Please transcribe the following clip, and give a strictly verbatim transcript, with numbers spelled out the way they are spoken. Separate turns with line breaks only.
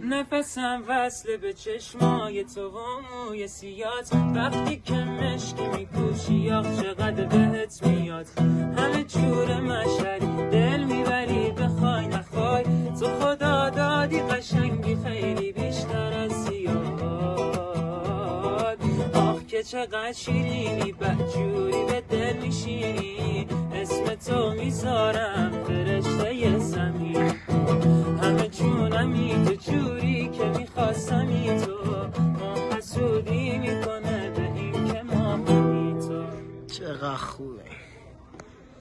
نفسم وصله به چشمای تو و موی سیات، وقتی که مشکی میپوشی یا چقدر بهت میاد. همه جور مشهدی دل میبری بخوای نخوای، تو خدا دادی قشنگی خیلی بیشتر از زیاد. آخ که چقدر شیرینی بدجوری به دل میشینی، اسم تو میذارم فرشته زمین. همه جونمی تو